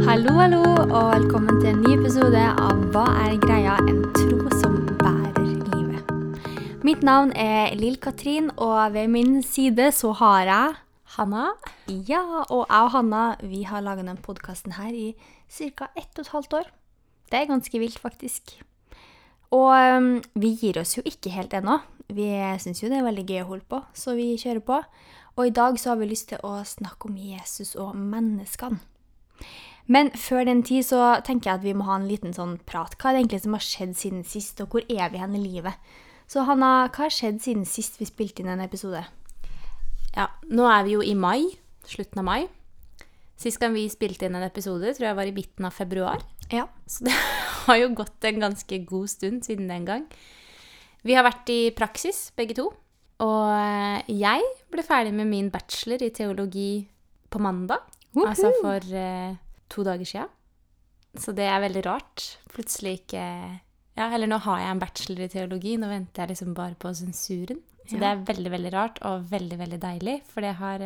Hallo, hallo, og velkommen til en ny episode av Hva er greia? En tro som bærer livet. Mitt navn er Lill-Katrin, og ved min side så har jeg Hanna. Ja, og jeg og Hanna, vi har laget denne podcasten her i cirka 1,5 år. Det er ganske vilt, faktisk. Og vi gir oss jo ikke helt ennå. Vi synes jo det er veldig gøy å holde på, så vi kjører på. Og i dag så har vi lyst til å snakke om Jesus og menneskene. Men før den tid så tenker jeg at vi må ha en liten sånn prat. Hva er det egentlig som har skjedd siden sist, og hvor er vi hen i livet? Så Hanna, hva har skjedd siden sist vi spilte inn en episode? Ja, nå er vi jo i mai, slutten av mai. Sist gang vi spilte inn en episode, tror jeg var i midten av februar. Ja. Så det har jo gått en ganske god stund siden den gang. Vi har vært i praksis, begge to. Og jeg ble ferdig med min bachelor i teologi på mandag. Altså for 2 dager siden. Så det er veldig rart. Plutselig ikke... Ja, eller nå har jeg en bachelor i teologi, nå venter jeg liksom bare på sensuren. Så det er veldig, veldig rart og veldig, veldig deilig, for det har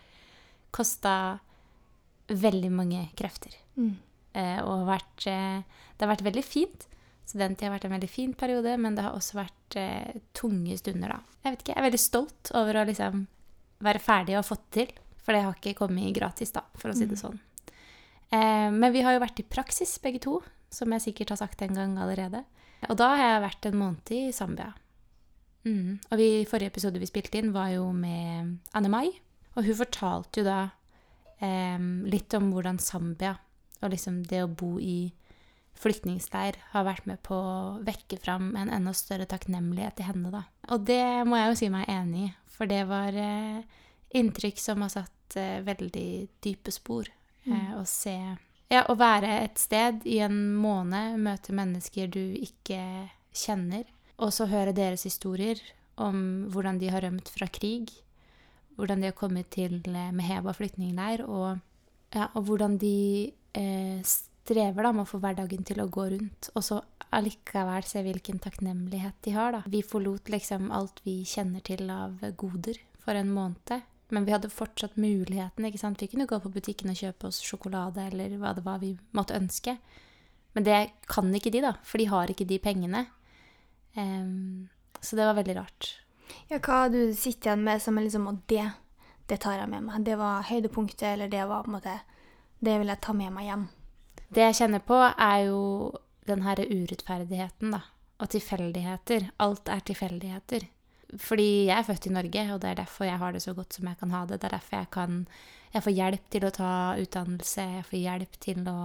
kostet veldig mange krefter. Og det har vært veldig fint. Studenttiden har vært en veldig fin periode, men det har også vært tunge stunder da. Jeg vet ikke, jeg er veldig stolt over å liksom være ferdig og fått til, for det har ikke kommet gratis da, for å si det sånn. Men vi har jo vært i praksis begge to, som jeg sikkert har sagt en gang allerede. Og da har jeg vært en måned i Zambia. Og forrige episode vi spilte inn var jo med Anne-Mai, og hun fortalte jo da litt om hvordan Zambia, og liksom det å bo i flyktningsleir, har vært med på å vekke fram en enda større takknemlighet i henne da. Og det må jeg jo si meg enig i, for det var inntrykk som har satt veldig dype spor. Å se, ja, å være et sted i en måned, møte mennesker du ikke kjenner, og så høre deres historier om hvordan de har rømt fra krig, hvordan de har kommet til Meheba flyktningleir, og hvordan de strever da med å få hverdagen til å gå rundt, og så allikevel se hvilken takknemlighet de har da. Vi forlot liksom alt vi kjenner til av goder for en måned, men vi hadde fortsatt muligheten, ikke sant? Vi kunne gå på butikken og kjøpe oss sjokolade, eller hva det var vi måtte ønske. Men det kan ikke de da, for de har ikke de pengene. Så det var veldig rart. Ja, hva du sitter igjen med som er liksom, og det tar jeg med meg. Det var høydepunktet, eller det var på en måte, det vil jeg ta med meg hjem. Det jeg kjenner på er jo den her urettferdigheten da, og tilfeldigheter. Alt er tilfeldigheter. Fordi jeg er født i Norge, og det er derfor jeg har det så godt som jeg kan ha det. Det er derfor jeg får hjelp til å ta utdannelse, jeg får hjelp til å,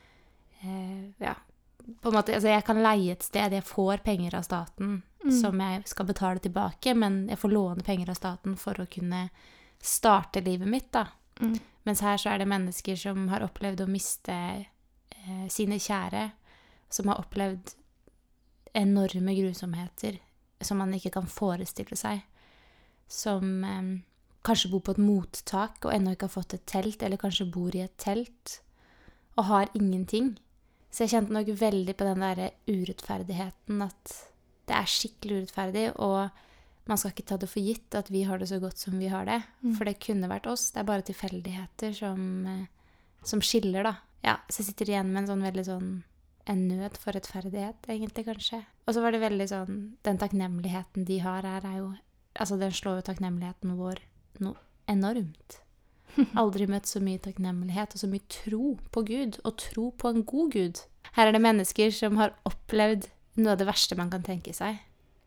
på en måte, altså jeg kan leie et sted, jeg får penger av staten som jeg skal betale tilbake, men jeg får låne penger av staten for å kunne starte livet mitt da. Mens her så er det mennesker som har opplevd å miste sine kjære, som har opplevd enorme grusomheter, som man ikke kan forestille seg, som kanskje bor på et mottak og ennå ikke har fått et telt, eller kanskje bor i et telt og har ingenting. Så jeg kjente nok veldig på den der urettferdigheten, at det er skikkelig urettferdig, og man skal ikke ta det for gitt at vi har det så godt som vi har det, for det kunne vært oss. Det er bare tilfeldigheter som skiller da. Ja, så jeg sitter igjen med en sånn veldig sånn en nød for rettferdighet, egentlig, kanskje. Og så var det veldig sånn, den takknemligheten de har her er jo, altså den slår jo takknemligheten vår noe enormt. Aldri møtt så mye takknemlighet, og så mye tro på Gud, og tro på en god Gud. Her er det mennesker som har opplevd noe av det verste man kan tenke seg.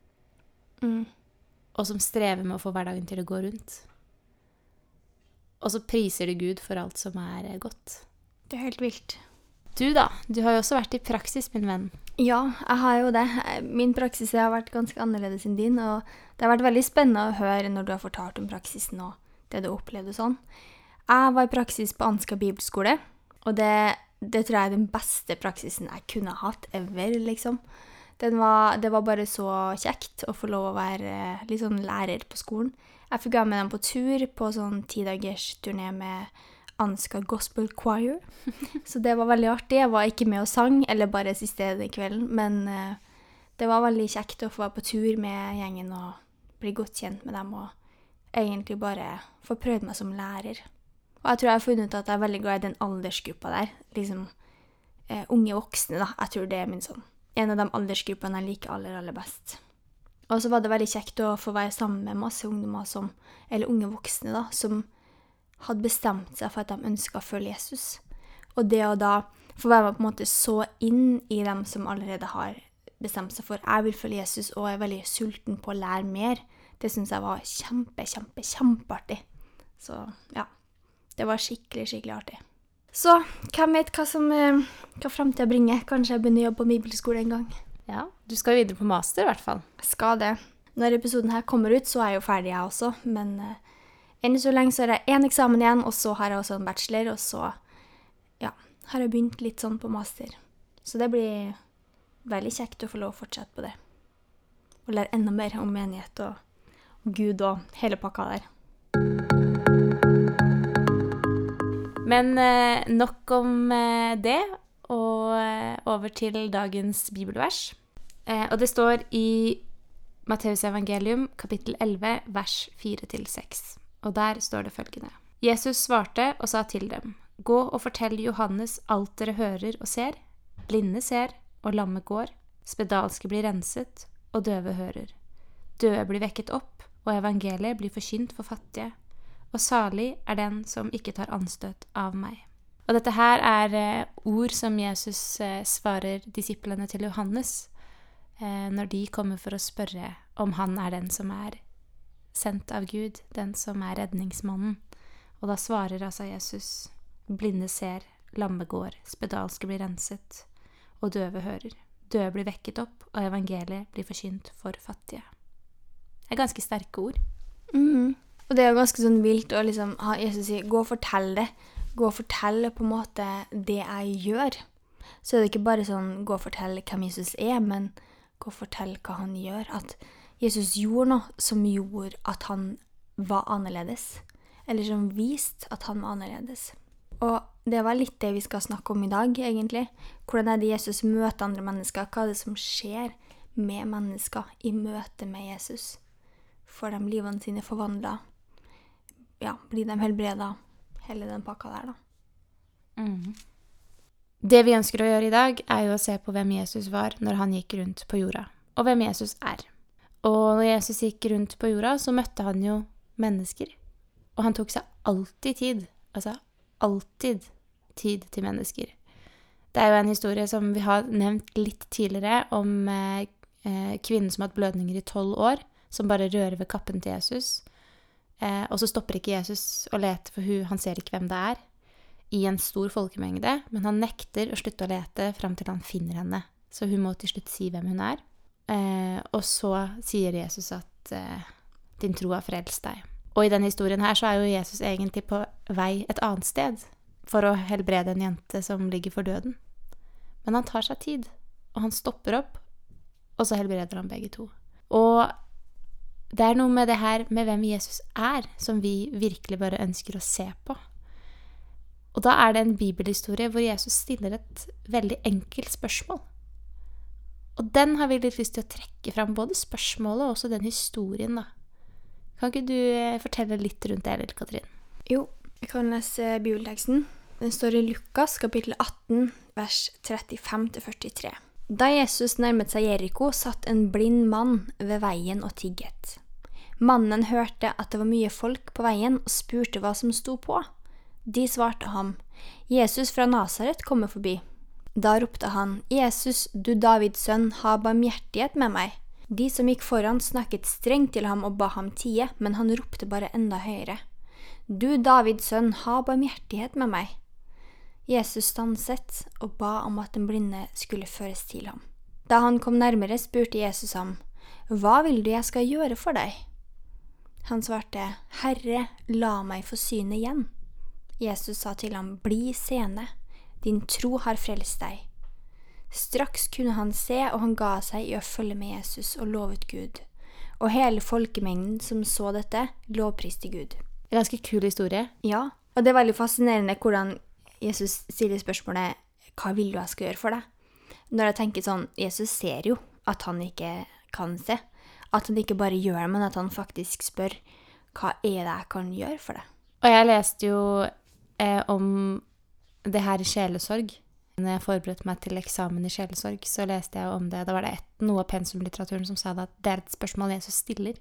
Og som strever med å få hverdagen til å gå rundt. Og så priser de Gud for alt som er godt. Det er helt vilt. Du da, du har jo også vært i praksis, min venn. Ja, jeg har jo det. Min praksis har vært ganske annerledes enn din, og det har vært veldig spennende å høre når du har fortalt om praksisen og det du opplevde sånn. Jeg var i praksis på Ansgar Bibelskole, og det tror jeg er den beste praksisen jeg kunne hatt ever, liksom. Det var bare så kjekt å få lov å være litt sånn lærer på skolen. Jeg fikk gå med dem på tur på sånn 10-dagers turné med Ansgar Gospel Choir. Så det var veldig artig. Jeg var ikke med og sang, eller bare siste kvelden, men det var veldig kjekt å få være på tur med gjengen og bli godt kjent med dem, og egentlig bare få prøvd meg som lærer. Og jeg tror jeg har funnet ut at jeg er veldig glad i den aldersgruppa der. Liksom unge voksne, da. Jeg tror det er en av de aldersgruppene jeg liker aller best. Og så var det veldig kjekt å få være sammen med masse ungdommer eller unge voksne da, som hadde bestemt seg for at de ønsket å følge Jesus. Og det å da få være med på en måte så inn i dem som allerede har bestemt seg for jeg vil følge Jesus og er veldig sulten på å lære mer, det synes jeg var kjempeartig. Så ja, det var skikkelig artig. Så hvem vet hva fremtiden bringer? Kanskje jeg begynner å jobbe på bibelskole en gang. Ja, du skal jo videre på master i hvert fall. Jeg skal det. Når episoden her kommer ut, så er jeg jo ferdig jeg også, men enn så lenge så er det 1 eksamen igjen, og så har jeg også en bachelor, og så har jeg begynt litt sånn på master. Så det blir veldig kjekt å få lov å fortsette på det. Og lære enda mer om menighet og Gud og hele pakka der. Men nok om det, og over til dagens bibelvers. Og det står i Matteus evangelium, kapittel 11, vers 4-6. Og der står det følgende. Jesus svarte og sa til dem, «Gå og fortell Johannes alt dere hører og ser. Blinde ser, og lamme går. Spedalske blir renset, og døve hører. Døde blir vekket opp, og evangeliet blir forkynt for fattige. Og salig er den som ikke tar anstøt av meg.» Og dette her er ord som Jesus svarer disiplene til Johannes når de kommer for å spørre om han er den som er sendt av Gud, den som er redningsmannen. Og da svarer altså Jesus, blinde ser, lamme går, spedalske blir renset, og døve hører. Døde blir vekket opp, og evangeliet blir forkynt for fattige. Det er ganske sterke ord. Og det er jo ganske sånn vilt å liksom ha Jesus si, gå og fortell det. Gå og fortelle på en måte det jeg gjør. Så er det ikke bare sånn, gå og fortelle hvem Jesus er, men gå og fortelle hva han gjør. At Jesus gjorde noe som gjorde at han var annerledes. Eller som viste at han var annerledes. Og det var litt det vi skal snakke om i dag, egentlig. Hvordan er det Jesus møter andre mennesker? Hva er det som skjer med mennesker i møte med Jesus? Får de livene sine forvandlet? Ja, blir de helbredet? Hele den pakka der, da. Det vi ønsker å gjøre i dag, er jo å se på hvem Jesus var når han gikk rundt på jorda, og hvem Jesus er. Og når Jesus gikk rundt på jorda, så møtte han jo mennesker. Og han tok seg alltid tid, alltid tid til mennesker. Det er jo en historie som vi har nevnt litt tidligere om kvinnen som har hatt blødninger i 12 år, som bare rører ved kappen til Jesus. Og så stopper ikke Jesus å lete for hun, han ser ikke hvem det er, i en stor folkemengde, men han nekter å slutte å lete frem til han finner henne. Så hun må til slutt si hvem hun er. Og så sier Jesus at din tro har frelst deg. Og i denne historien her så er jo Jesus egentlig på vei et annet sted for å helbrede en jente som ligger for døden. Men han tar seg tid, og han stopper opp, og så helbreder han begge to. Og det er noe med det her med hvem Jesus er, som vi virkelig bare ønsker å se på. Og da er det en bibelhistorie hvor Jesus stiller et veldig enkelt spørsmål. Og den har vi litt lyst til å trekke fram, både spørsmålet og også den historien da. Kan ikke du fortelle litt rundt det, eller Katrin? Jo, jeg kan lese bibelteksten. Den står i Lukas, kapittel 18, vers 35-43. Da Jesus nærmet seg Jericho, satt en blind mann ved veien og tigget. Mannen hørte at det var mye folk på veien og spurte hva som sto på. De svarte ham, Jesus fra Nazaret kommer forbi. Da ropte han, Jesus, du Davids sønn, ha barmhjertighet med meg. De som gikk foran snakket strengt til ham og ba ham tie, men han ropte bare enda høyere. Du Davids sønn, ha barmhjertighet med meg. Jesus stanset og ba om at den blinde skulle føres til ham. Da han kom nærmere, spurte Jesus ham, hva vil du jeg skal gjøre for deg? Han svarte, Herre, la meg få synet igjen. Jesus sa til ham, bli seende, din tro har frelst deg. Straks kunne han se, og han ga seg i å følge med Jesus og lovet Gud. Og hele folkemengden som så dette, lovpriste Gud. En ganske kul historie. Ja, og det er veldig fascinerende hvordan Jesus stiller spørsmålet, hva vil du jeg skal gjøre for deg? Når jeg tenker sånn, Jesus ser jo at han ikke kan se. At han ikke bare gjør det, men at han faktisk spør, hva er det jeg kan gjøre for deg? Og jeg leste jo om det her i sjelesorg. Når jeg forberedte meg til eksamen i sjelesorg, så leste jeg om det. Da var det noe av pensumlitteraturen som sa det, at det et spørsmål Jesus stiller.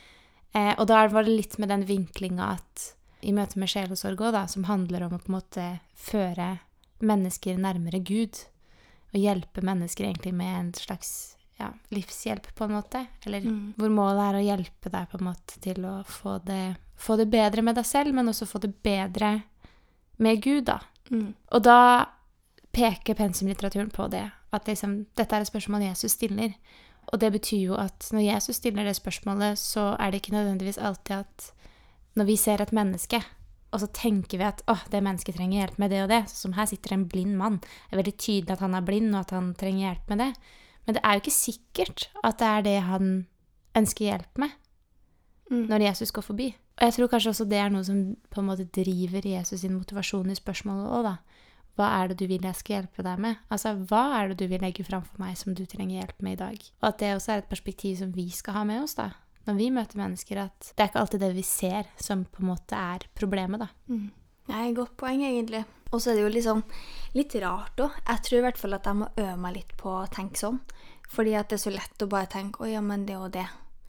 Og da var det litt med den vinklinga at i møte med sjelesorg også, da, som handler om å på en måte føre mennesker nærmere Gud, og hjelpe mennesker egentlig med en slags livshjelp på en måte, eller hvor målet å hjelpe deg på en måte til å få det bedre med deg selv, men også få det bedre med Gud da. Og da peker pensumlitteraturen på det, at liksom, dette et spørsmål Jesus stiller, og det betyr jo at når Jesus stiller det spørsmålet, så det ikke nødvendigvis alltid at når vi ser et menneske, og så tenker vi at det mennesket trenger hjelp med det og det, så som her sitter en blind mann, det veldig tydelig at han blind og at han trenger hjelp med det, men det jo ikke sikkert at det det han ønsker hjelp med når Jesus går forbi. Og jeg tror kanskje også det noe som på en måte driver Jesus sin motivasjon i spørsmålet også da. Hva det du vil jeg skal hjelpe deg med? Altså, hva det du vil legge fram for meg som du trenger hjelp med i dag? Og at det også et perspektiv som vi skal ha med oss da, når vi møter mennesker, at det ikke alltid det vi ser som på en måte problemet da. Det et godt poeng egentlig. Og så det jo liksom litt rart også. Jeg tror i hvert fall at jeg må øve meg litt på å tenke sånn. Fordi at det så lett å bare tenke, ja, men det og det.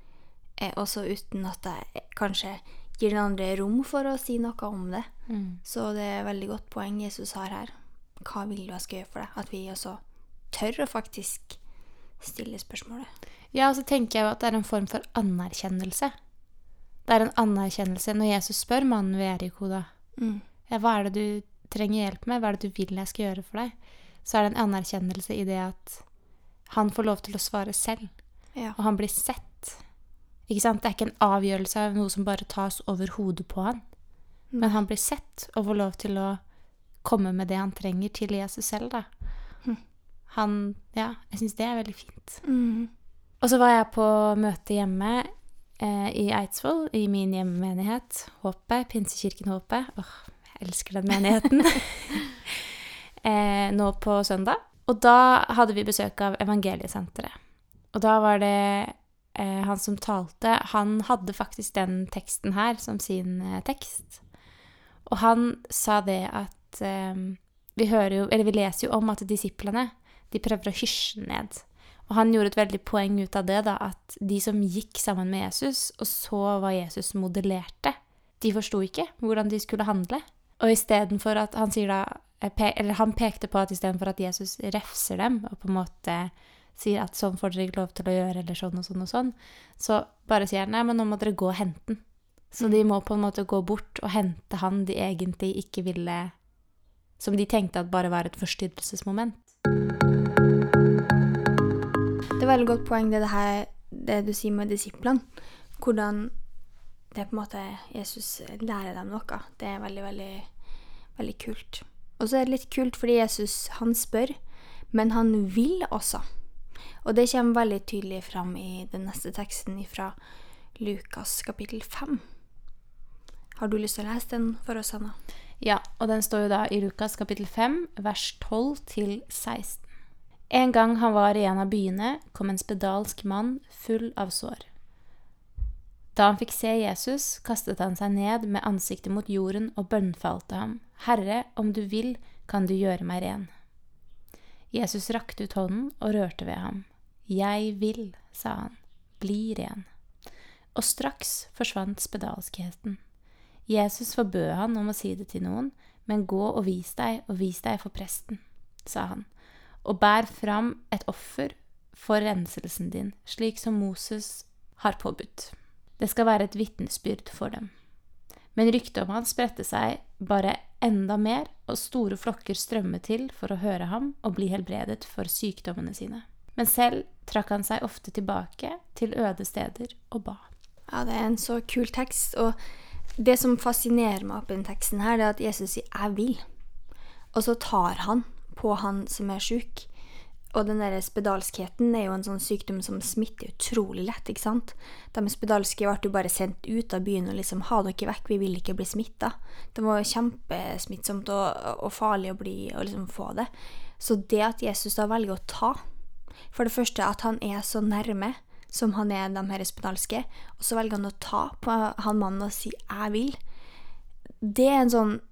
Og så uten at jeg kanskje gir den andre rom for å si noe om det. Så det veldig godt poeng Jesus har her. Hva vil du jeg skal gjøre for deg? At vi også tør å faktisk stille spørsmålet. Ja, og så tenker jeg jo at det en form for anerkjennelse. Det en anerkjennelse når Jesus spør mannen ved Jeriko da. Ja, hva det du trenger hjelp med? Hva det du vil jeg skal gjøre for deg? Så det en anerkjennelse i det at han får lov til å svare selv. Ja. Og han blir sett. Ikke sant? Det ikke en avgjørelse av noe som bare tas over hodet på han. Men han blir sett og får lov til å komme med det han trenger til Jesus selv da. Jeg synes det veldig fint. Og så var jeg på møte hjemme i Eidsvoll, i min hjemmemenighet, Håpet, Pinsekirken Håpet. Jeg elsker den menigheten. Nå på søndag. Og da hadde vi besøk av Evangeliesenteret. Og da var det han som talte, han hadde faktisk den teksten her som sin tekst. Og han sa det at vi leser jo om at disiplene, de prøver å hysje ned. Og han gjorde et veldig poeng ut av det da, at de som gikk sammen med Jesus, og så hva Jesus modellerte, de forstod ikke hvordan de skulle handle. Og i stedet for at han sier da, han pekte på at i stedet for at Jesus refser dem, og på en måte sier at sånn får dere ikke lov til å gjøre, eller sånn og sånn og sånn, så bare sier han, nei, men nå må dere gå og hente den. Så de må på en måte gå bort og hente han de egentlig ikke ville, som de tenkte at bare var et forstyrrelsesmoment. Det veldig godt poeng det du sier med disiplene. Hvordan det på en måte Jesus lærer dem noe. Det veldig, veldig, veldig kult. Og så det litt kult fordi Jesus, han spør, men han vil også. Og det kommer veldig tydelig fram i den neste teksten fra Lukas kapittel 5. Har du lyst til å lese den for oss, Anna? Ja, og den står jo da i Lukas kapittel 5, vers 12 til 16. En gang han var i en av byene, kom en spedalsk mann full av sår. Da han fikk se Jesus, kastet han seg ned med ansiktet mot jorden og bønnfalte ham. Herre, om du vil, kan du gjøre meg ren. Jesus rakte ut hånden og rørte ved ham. Jeg vil, sa han, bli ren. Og straks forsvant spedalskheten. Jesus forbød han om å si det til noen, men gå og vis deg for presten, sa han, og bær fram et offer for renselsen din, slik som Moses har påbudt. Det skal være et vitnesbyrd for dem. Men ryktet om han spredte seg bare enda mer, og store flokker strømmet til for å høre ham og bli helbredet for sykdommene sine. Men selv trakk han seg ofte tilbake til øde steder og ba. Ja, det en så kul tekst, og det som fascinerer meg på den teksten her, det at Jesus sier, jeg vil. Og så tar han på han som syk. Og den der spedalskheten jo en sånn sykdom som smitter utrolig lett, ikke sant? De spedalske ble jo bare sendt ut av byen og liksom, ha dere vekk, vi vil ikke bli smittet. Det var jo kjempesmittsomt og farlig å liksom få det. Så det at Jesus da velger å ta, for det første at han så nærme, som han de her spedalske, og så velger han å ta på han mannen og si, jeg vil. Det en sånn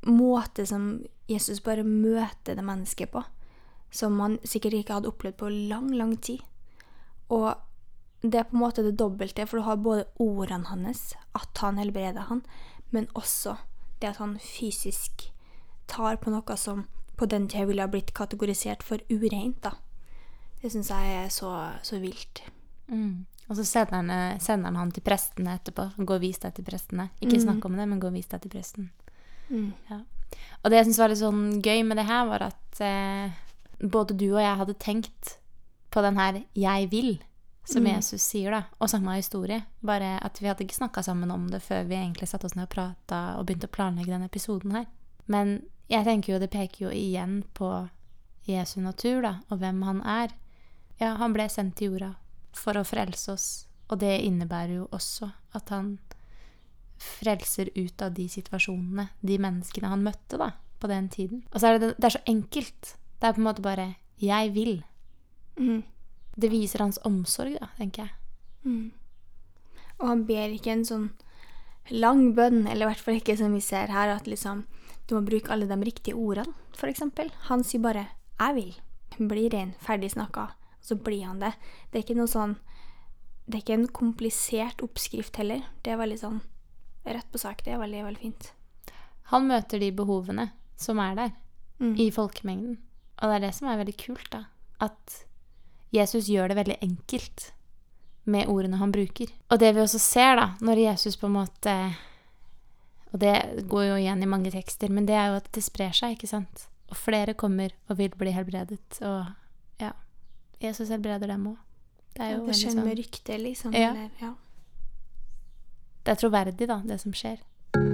måte som Jesus bare møter det mennesket på, som man sikkert ikke hadde opplevd på lang, lang tid. Og det på en måte det dobbelte, for du har både ordene hans, at han helbreder han, men også det at han fysisk tar på noe som på den tiden ville ha blitt kategorisert for ureint, da. Det synes jeg er så vilt. Og så sender han til prestene etterpå. Gå og vis deg til prestene. Ikke snakk om det, men gå og vis deg til presten. Ja. Og det jeg synes var litt sånn gøy med det her, var at både du og jeg hadde tenkt på den her «jeg vil», som Jesus sier da, og samme historie. Bare at vi hadde ikke snakket sammen om det før vi egentlig satt oss ned og pratet og begynte å planlegge denne episoden her. Men jeg tenker jo, det peker jo igjen på Jesu natur da, og hvem han er. Ja, han ble sendt til jorda for å frelse oss, og det innebærer jo også at han frelser ut av de situasjonene, de menneskene han møtte da, på den tiden. Og så er det er så enkelt. Det er på en måte bare, jeg vil. Det viser hans omsorg da, tenker jeg. Og han ber ikke en sånn lang bønn, eller i hvert fall ikke som vi ser her, at liksom, du må bruke alle de riktige ordene, for eksempel. Han sier bare, jeg vil. Blir ren, ferdig snakket, så blir han det. Det er ikke noe sånn, det er ikke en komplisert oppskrift heller. Det er veldig sånn, rett på sak, det er veldig, veldig fint. Han møter de behovene som er der, i folkemengden. Og det er det som er veldig kult da, at Jesus gjør det veldig enkelt med ordene han bruker. Og det vi også ser da, når Jesus på en måte, og det går jo igjen i mange tekster, men det er jo at det sprer seg, ikke sant? Og flere kommer og vil bli helbredet, og ja, Jesus helbreder dem også. Det er jo det skjer sånn, med rykte, liksom. Ja. Eller, ja. Det er troverdig da, det som skjer.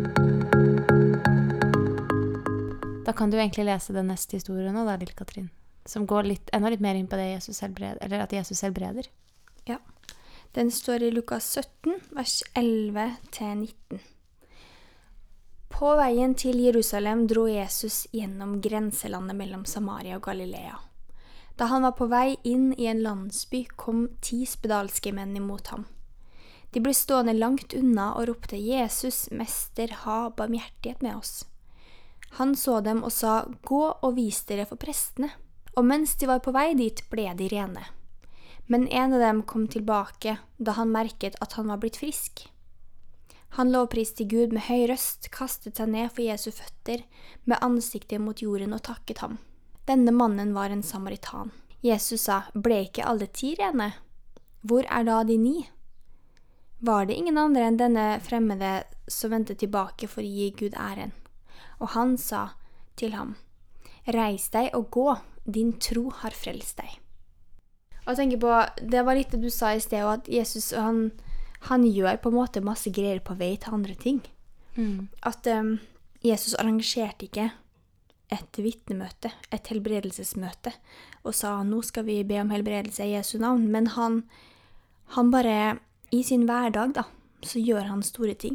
Da kan du egentlig lese den neste historien nå da, Lille Katrin, som går enda litt mer inn på det Jesus helbreder, eller at Jesus helbreder. Ja, den står i Lukas 17, vers 11-19. På veien til Jerusalem dro Jesus gjennom grenselandet mellom Samaria og Galilea. Da han var på vei inn i en landsby, kom 10 spedalske menn imot ham. De ble stående langt unna og ropte, «Jesus, mester, ha barmhjertighet med oss.» Han så dem og sa, «Gå og vis dere for prestene.» Og mens de var på vei dit, ble de rene. Men en av dem kom tilbake da han merket at han var blitt frisk. Han lovpriste Gud med høy røst, kastet seg ned for Jesu føtter, med ansiktet mot jorden og takket ham. Denne mannen var en samaritan. Jesus sa, «Ble ikke alle 10 rene? Hvor er da de 9? Var det ingen andre enn denne fremmede som ventet tilbake for å gi Gud æren? Og han sa til ham, «Reis deg og gå, din tro har frelst deg.» Og jeg tenker på, det var litt det du sa i sted, at Jesus, han gjør på en måte masse greier på vei til andre ting. At Jesus arrangerte ikke et vittnemøte, et helbredelsesmøte, og sa, «Nå skal vi be om helbredelse i Jesu navn», men han bare, i sin hverdag da, så gjør han store ting.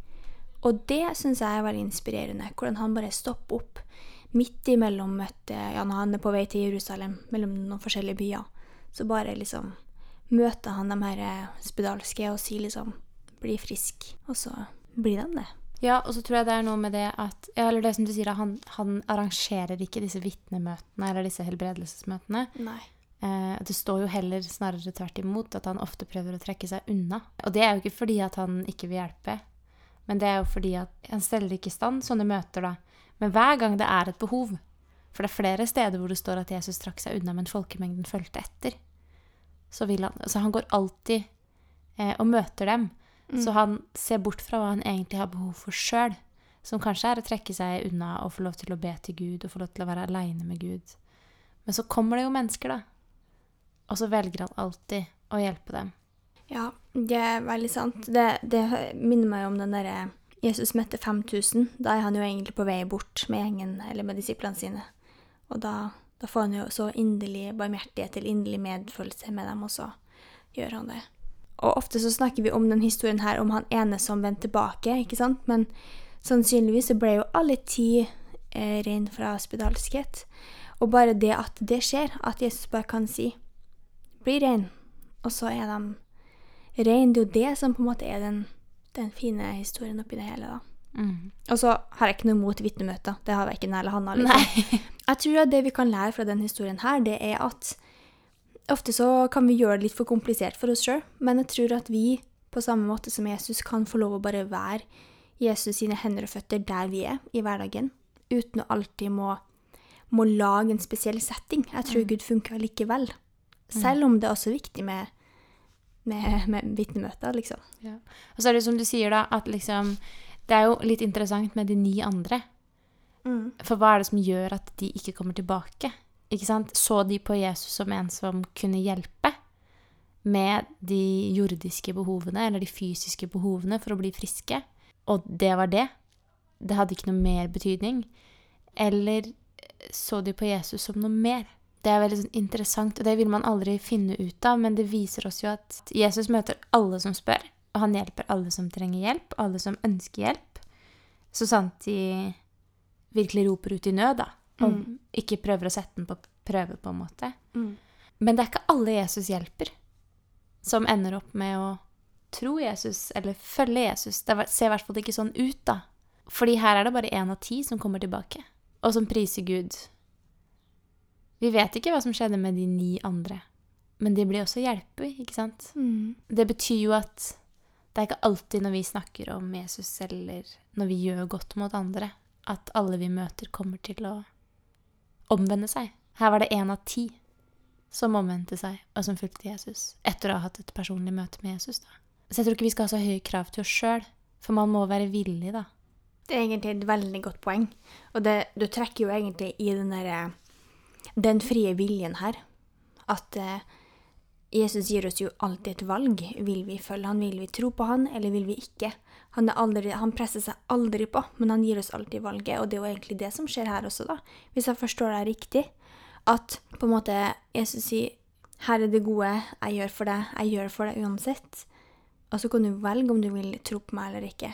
Og det synes jeg er veldig inspirerende, hvordan han bare stopper opp midt imellom når han er på vei til Jerusalem, mellom noen forskjellige byer, så bare liksom møter han de her spedalske og sier liksom, bli frisk, og så blir han det. Ja, og så tror jeg det er noe med det at, eller det som du sier, han arrangerer ikke disse vittnemøtene, eller disse helbredelsesmøtene. Nei. Det står jo heller snarere tvert imot at han ofte prøver å trekke seg unna. Og det er jo ikke fordi at han ikke vil hjelpe, men det er jo fordi at han steller ikke i stand sånne møter da. Men hver gang det er et behov, for det er flere steder hvor det står at Jesus trakk seg unna, men folkemengden fulgte etter, så han går alltid og møter dem. Så han ser bort fra hva han egentlig har behov for selv, som kanskje er å trekke seg unna og få lov til å be til Gud, og få lov til å være alene med Gud. Men så kommer det jo mennesker da, og så velger han alltid å hjelpe dem. Ja, det er veldig sant. Det minner meg om den der Jesus mette 5000. Da er han jo egentlig på vei bort med gjengen, eller med disiplene sine. Og da får han jo så inderlig barmhjertighet til inderlig medfølelse med dem, og så gjør han det. Og ofte så snakker vi om den historien her, om han ene som vendte tilbake, ikke sant? Men sannsynligvis så ble jo alle 10 ren fra spedalskhet. Og bare det at det skjer, at Jesus bare kan si, bli ren, og så er de ren. Det er jo det som på en måte er den fine historien oppi det hele da. Og så har jeg ikke noe mot vitnemøter. Det har jeg ikke Nelle Hanna. Liksom. Jeg tror at det vi kan lære fra den historien her, det er at ofte så kan vi gjøre det litt for komplisert for oss selv, men jeg tror at vi, på samme måte som Jesus, kan få lov å bare være Jesus sine hender og føtter der vi er i hverdagen, uten å alltid må lage en spesiell setting. Jeg tror Gud funker likevel, selv om det er også viktig med vitnemøter, liksom. Ja. Og så er det som du sier da, at liksom, det er jo litt interessant med de 9 andre. For hva er det som gjør at de ikke kommer tilbake? Ikke sant? Så de på Jesus som en som kunne hjelpe med de jordiske behovene, eller de fysiske behovene for å bli friske? Og det var det. Det hadde ikke noe mer betydning. Eller så de på Jesus som noe mer? Det er veldig sånn interessant, og det vil man aldri finne ut av, men det viser oss jo at Jesus møter alle som spør, og han hjelper alle som trenger hjelp, alle som ønsker hjelp. Så sant de virkelig roper ut i nød, da, og ikke prøver å sette den på prøve, på en måte. Men det er ikke alle Jesus hjelper som ender opp med å tro Jesus, eller følge Jesus. Det ser i hvert fall ikke sånn ut, da. Fordi her er det bare 1 av 10 som kommer tilbake, og som priser Gud. Vi vet ikke hva som skjedde med de 9 andre, men de blir også hjelpet, ikke sant? Det betyr jo at det er ikke alltid når vi snakker om Jesus, eller når vi gjør godt mot andre, at alle vi møter kommer til å omvende seg. Her var det 1 av 10 som omvendte seg, og som fulgte Jesus, etter å ha hatt et personlig møte med Jesus, da. Så jeg tror ikke vi skal ha så høye krav til oss selv, for man må være villig, da. Det er egentlig et veldig godt poeng, og du trekker jo egentlig i den frie viljen her, at Jesus gir oss jo alltid et valg. Vil vi følge han, vil vi tro på han, eller vil vi ikke? Han presser seg aldri på, men han gir oss alltid valget, og det er jo egentlig det som skjer her også, da. Hvis jeg forstår deg riktig, at på en måte Jesus sier, her er det gode jeg gjør for deg, jeg gjør for deg uansett, og så kan du velge om du vil tro på meg eller ikke.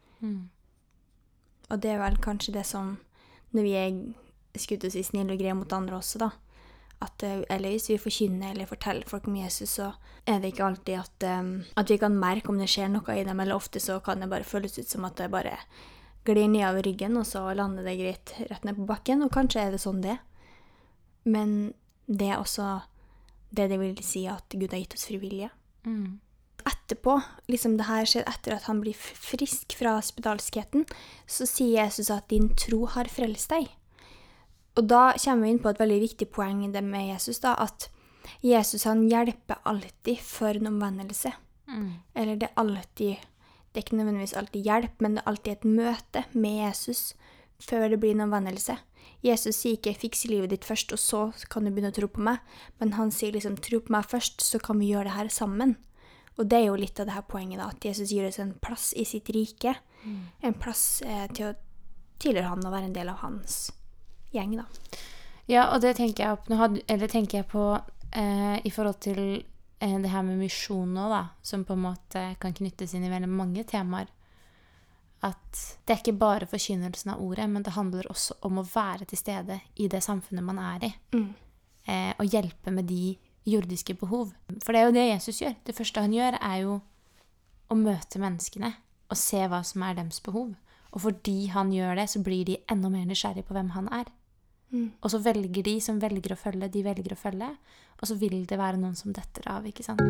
Og det er vel kanskje det som, når vi er skutt og si snille og greie mot andre også, da, at eller hvis vi forkynner eller forteller folk om Jesus, så er det ikke alltid at vi kan merke om det skjer noe i dem, eller ofte så kan det bare føles ut som at det bare glir ned av ryggen, og så lander det greit rett ned på bakken, og kanskje er det sånn det. Men det er også det vil si at Gud har gitt oss frivillige. Etterpå, liksom det her skjer etter at han blir frisk fra spedalskheten, så sier Jesus at din tro har frelst deg. Og da kommer vi inn på et veldig viktig poeng det med Jesus, da, at Jesus han hjelper alltid for en omvendelse. Eller det er ikke nødvendigvis alltid hjelp, men det er alltid et møte med Jesus før det blir en omvendelse. Jesus sier ikke fiks livet ditt først, og så kan du begynne å tro på meg, men han sier liksom tro på meg først, så kan vi gjøre det her sammen. Og det er jo litt av det her poenget da, at Jesus gir oss en plass i sitt rike, en plass til å tilhøre han og være en del av hans gjeng, da. Ja, og det tenker jeg på i forhold til det her med misjon nå, da, som på en måte kan knyttes inn i veldig mange temaer. At det er ikke bare forkynnelsen av ordet, men det handler også om å være til stede i det samfunnet man er i. Og hjelpe med de jordiske behov. For det er jo det Jesus gjør. Det første han gjør er jo å møte menneskene og se hva som er deres behov. Og fordi han gjør det, så blir de enda mer nysgjerrige på hvem han er. Og så velger de som velger å følge, de velger å følge. Og så vil det være noen som detter av, ikke sant?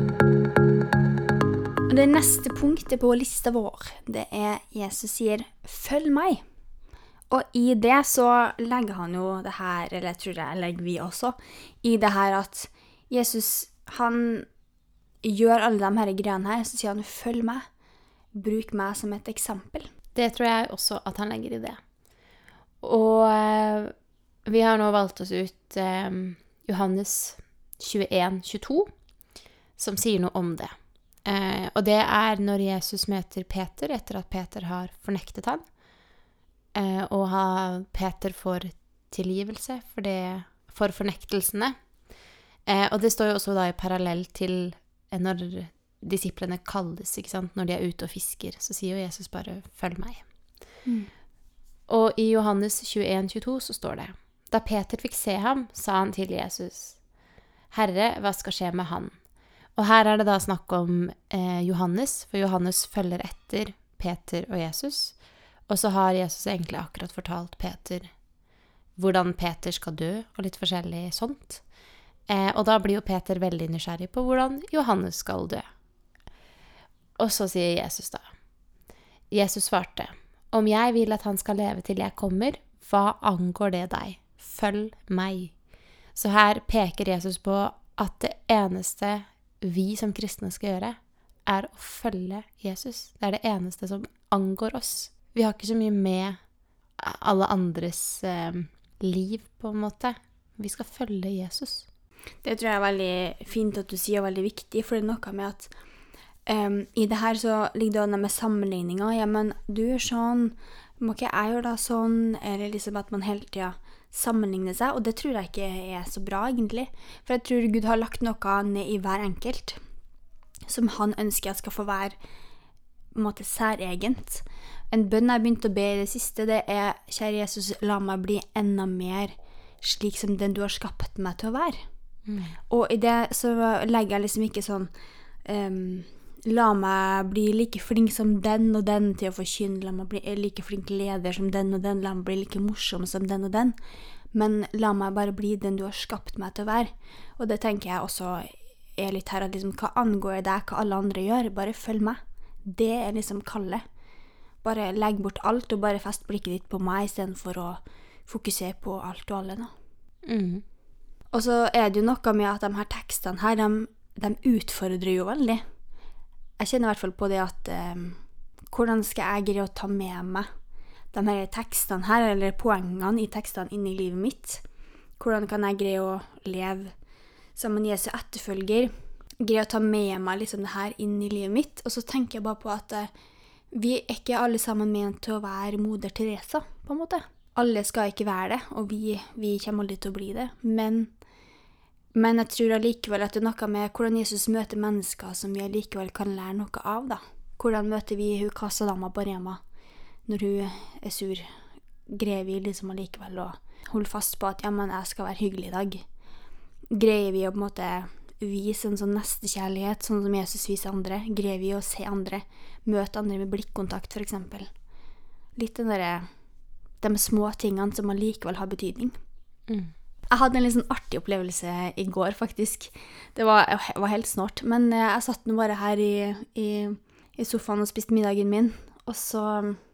Det neste punktet på lista vår, det er Jesus sier, følg meg. Og i det så legger han jo det her, eller jeg tror det legger vi også, i det her at Jesus, han gjør alle de her greiene her, så sier han, følg meg, bruk meg som et eksempel. Det tror jeg også at han legger i det. Og vi har nå valgt oss ut Johannes 21-22, som sier noe om det. Og det er når Jesus møter Peter, etter at Peter har fornektet han, og Peter får tilgivelse for fornektelsene. Og det står jo også da i parallell til når disiplene kalles, ikke sant? Når de er ute og fisker, så sier jo Jesus bare, følg meg. Og i Johannes 21-22 så står det, da Peter fikk se ham, sa han til Jesus, Herre, hva skal skje med han? Og her er det da snakk om Johannes, for Johannes følger etter Peter og Jesus. Og så har Jesus egentlig akkurat fortalt Peter hvordan Peter skal dø, og litt forskjellig sånt. Og da blir jo Peter veldig nysgjerrig på hvordan Johannes skal dø. Og så sier Jesus da, Jesus svarte, om jeg vil at han skal leve til jeg kommer, hva angår det deg? Følg meg. Så her peker Jesus på at det eneste vi som kristne skal gjøre, er å følge Jesus. Det er det eneste som angår oss. Vi har ikke så mye med alle andres liv, på en måte. Vi skal følge Jesus. Det tror jeg er veldig fint at du sier, og veldig viktig, for det er noe med at i det her så ligger det med sammenligninger. Ja, men du gjør sånn, må ikke jeg gjøre da sånn, eller liksom at man hele tiden sammenligner seg, og det tror jeg ikke er så bra egentlig. For jeg tror Gud har lagt noe ned i hver enkelt, som han ønsker at skal få være på en måte særegent. En bønn jeg begynte å be i det siste, det er, kjære Jesus, la meg bli enda mer slik som den du har skapt meg til å være. Og i det så legger jeg liksom ikke sånn, la meg bli like flink som den og den til å forkynne, la meg bli like flink leder som den og den, la meg bli like morsom som den og den, men la meg bare bli den du har skapt meg til å være. Og det tenker jeg også er litt her, at liksom, hva angår deg, hva alle andre gjør, bare følg meg. Det er liksom kallet. Bare legg bort alt, og bare fest blikket ditt på meg, i stedet for å fokusere på alt og alle da. Og så er det jo noe med at de her tekstene her, de utfordrer jo veldig. Jeg kjenner i hvert fall på det at hvordan skal jeg greie å ta med meg de her tekstene her, eller poengene i tekstene inn i livet mitt? Hvordan kan jeg greie å leve som en Jesu etterfølger? Greie å ta med meg liksom det her inn i livet mitt? Og så tenker jeg bare på at vi er ikke alle sammen ment til å være Moder Teresa, på en måte. Alle skal ikke være det, og vi kommer aldri til å bli det. Men jeg tror allikevel at det er noe med hvordan Jesus møter mennesker som vi allikevel kan lære noe av, da. Hvordan møter vi hun Casadama på Rema når hun er sur? Greier vi liksom allikevel å holde fast på at ja, men jeg skal være hyggelig i dag? Greier vi å på en måte vise en sånn nestekjærlighet, sånn som Jesus viser andre? Greier vi å se andre, møte andre med blikkontakt for eksempel? Litt de små tingene som allikevel har betydning. Jeg hadde en litt sånn artig opplevelse i går, faktisk. Det var helt snart, men jeg satt nå bare her i sofaen og spiste middagen min, og så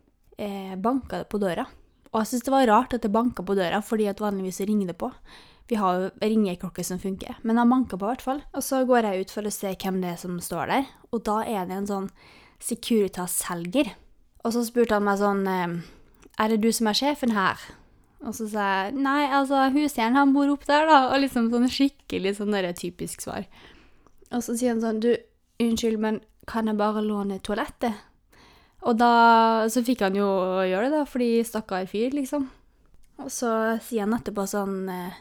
banket det på døra. Og jeg synes det var rart at det banket på døra, fordi at vanligvis ringer det på. Vi har jo ringeklokke som funker, men han banket på i hvert fall. Og så går jeg ut for å se hvem det er som står der, og da er det en sånn Securitas-selger. Og så spurte han meg sånn, er det du som er sjefen her? Og så sa jeg, nei, altså, huseieren han bor opp der da, og liksom sånn skikkelig sånn der typisk svar. Og så sier han sånn, du, unnskyld, men kan jeg bare låne toalettet? Og da, så fikk han jo gjøre det da, fordi stakkar fyr, liksom. Og så sier han etterpå sånn,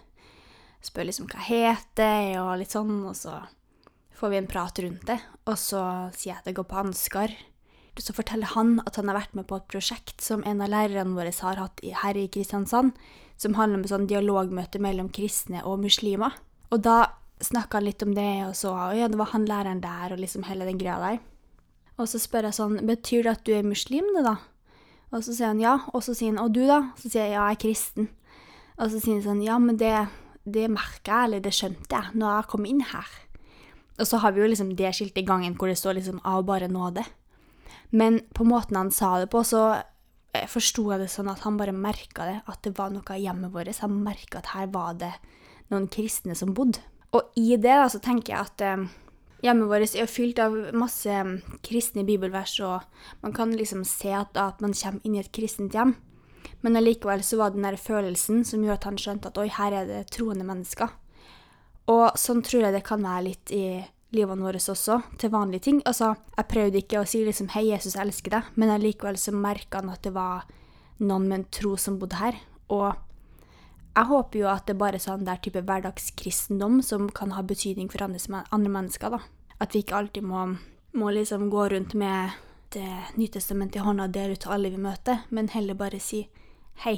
spør liksom hva heter, og litt sånn, og så får vi en prat rundt det. Og så sier jeg at det går på Ansgar. Så forteller han at han har vært med på et prosjekt som en av lærerne våre har hatt her i Kristiansand, som handler om sånn dialogmøte mellom kristne og muslimer. Og da snakket han litt om det, og så, ja, det var han læreren der, og liksom hele den greia der. Og så spør jeg sånn, betyr det at du er muslim det da? Og så sier han ja, og så sier han, og du da? Så sier jeg, ja, jeg er kristen. Og så sier han sånn, ja, men det merket jeg, eller det skjønte jeg, når jeg kom inn her. Og så har vi jo liksom det skilt i gangen, hvor det står liksom av bare nåde. Men på måten han sa det på, så forstod jeg det sånn at han bare merket det, at det var noe hjemme vårt. Han merket at her var det noen kristne som bodde. Og i det da, så tenker jeg at hjemmet vårt er fylt av masse kristne bibelvers, og man kan liksom se at man kommer inn i et kristent hjem. Men allikevel så var det den der følelsen som gjør at han skjønte at oi, her er det troende mennesker. Og sånn tror jeg det kan være litt i livene våre også, til vanlige ting. Altså, jeg prøvde ikke å si liksom, hei, Jesus elsker deg, men allikevel så merket han at det var noen med en tro som bodde her. Og jeg håper jo at det bare er sånn der type hverdagskristendom som kan ha betydning for andre mennesker, da. At vi ikke alltid må liksom gå rundt med det Nytestamentet i hånda og dele ut til alle vi møter, men heller bare si, hei,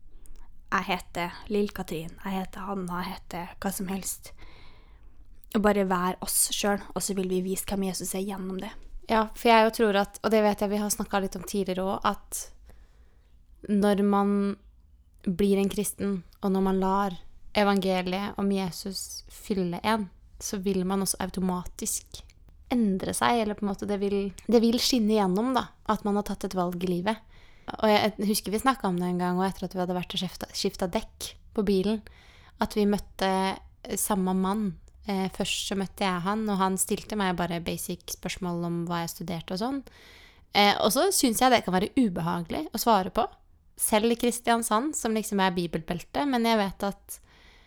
jeg heter Lill-Katrin, jeg heter Hanna, jeg heter hva som helst. Og bare være oss selv, og så vil vi vise hvem Jesus er gjennom det. Ja, for jeg jo tror at, og det vet jeg vi har snakket litt om tidligere også, at når man blir en kristen, og når man lar evangeliet om Jesus fylle en, så vil man også automatisk endre seg, eller på en måte det vil skinne igjennom da, at man har tatt et valg i livet. Og jeg husker vi snakket om det en gang, og etter at vi hadde vært og skiftet dekk på bilen, at vi møtte samme mann. Først så møtte jeg han, og han stilte meg bare basic spørsmål om hva jeg studerte og sånn. Og så synes jeg det kan være ubehagelig å svare på, selv i Kristiansand, som liksom er bibelbelte, men jeg vet at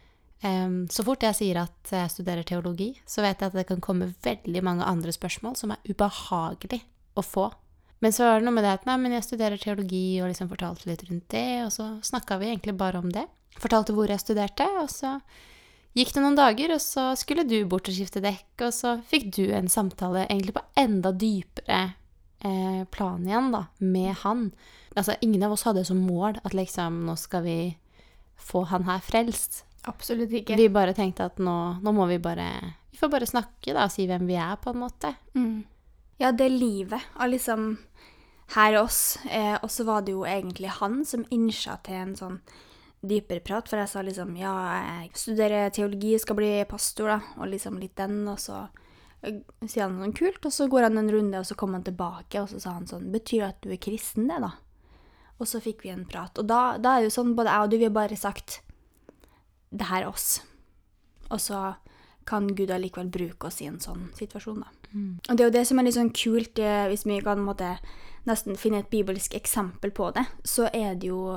så fort jeg sier at jeg studerer teologi, så vet jeg at det kan komme veldig mange andre spørsmål som er ubehagelig å få. Men så var det noe med det at nei, men jeg studerer teologi, og liksom fortalte litt rundt det, og så snakket vi egentlig bare om det. Fortalte hvor jeg studerte, og så gikk det noen dager, og så skulle du bort og skifte dekk, og så fikk du en samtale egentlig på enda dypere plan igjen da, med han. Altså, ingen av oss hadde som mål at liksom, nå skal vi få han her frelst. Absolutt ikke. Vi bare tenkte at nå må vi får bare snakke da, og si hvem vi er på en måte. Ja, det livet av liksom her oss, og så var det jo egentlig han som innskja til en sånn dypere prat, for jeg sa liksom, ja, jeg studerer teologi, skal bli pastor da, og liksom litt den, og så sier han noe kult, og så går han en runde, og så kommer han tilbake, og så sa han sånn, betyr det at du er kristen det da? Og så fikk vi en prat, og da er det jo sånn, både jeg og du, vi har bare sagt, det her er oss. Og så kan Gud allikevel bruke oss i en sånn situasjon da. Og det er jo det som er litt sånn kult, hvis vi kan måtte nesten finne et bibelsk eksempel på det, så er det jo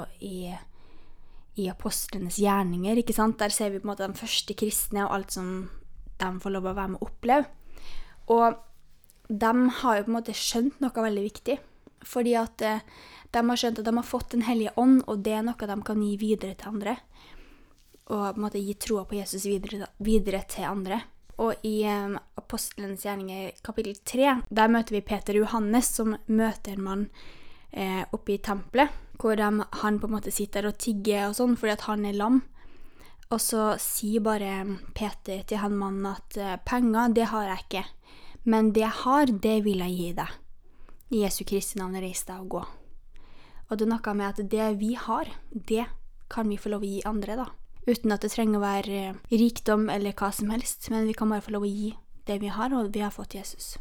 i apostlenes gjerninger, ikke sant? Der ser vi på en måte de første kristne og alt som de får lov å være med å oppleve. Og de har jo på en måte skjønt noe veldig viktig, fordi at de har skjønt at de har fått den hellige ånd, og det er noe de kan gi videre til andre, og på en måte gi troa på Jesus videre til andre. Og i Apostlenes gjerninger kapittel 3, der møter vi Peter og Johannes, som møter en mann oppe i tempelet, hvor han på en måte sitter og tigger og sånn, fordi at han er lam. Og så sier bare Peter til han mannen at penger, det har jeg ikke, men det jeg har, det vil jeg gi deg. I Jesu Kristi navn, reis deg og gå. Og det er noe med at det vi har, det kan vi få lov å gi andre da. Uten at det trenger å være rikdom eller hva som helst, men vi kan bare få lov å gi det vi har, og vi har fått Jesus.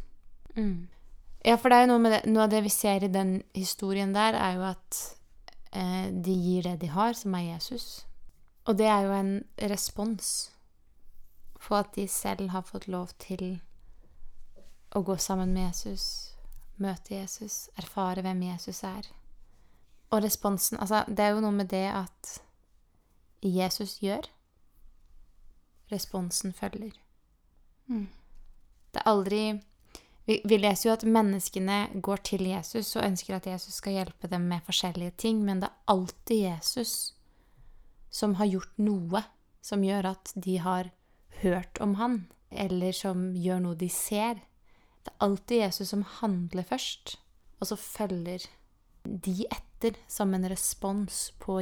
Ja, for det er jo noe av det vi ser i den historien der, er jo at de gir det de har, som er Jesus. Og det er jo en respons på at de selv har fått lov til å gå sammen med Jesus, møte Jesus, erfare hvem Jesus er. Og responsen, altså det er jo noe med det at Jesus gjør, responsen følger. Det er aldri, vi leser jo at menneskene går til Jesus og ønsker at Jesus skal hjelpe dem med forskjellige ting, men det er alltid Jesus som har gjort noe som gjør at de har hørt om han, eller som gjør noe de ser. Det er alltid Jesus som handler først, og så følger de etter som en respons på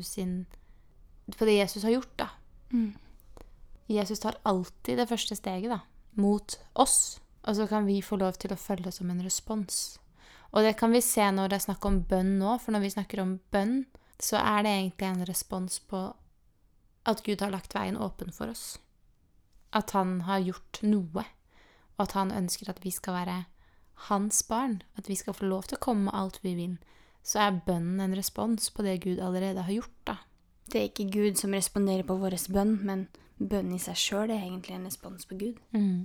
på det Jesus har gjort da. Jesus tar alltid det første steget da, mot oss, og så kan vi få lov til å følge som en respons. Og det kan vi se når det er snakk om bønn nå, for når vi snakker om bønn, så er det egentlig en respons på at Gud har lagt veien åpen for oss. At han har gjort noe, og at han ønsker at vi skal være hans barn, at vi skal få lov til å komme med alt vi vil. Så er bønnen en respons på det Gud allerede har gjort da. Det er ikke Gud som responderer på vår bønn, men bønnen i seg selv er egentlig en respons på Gud.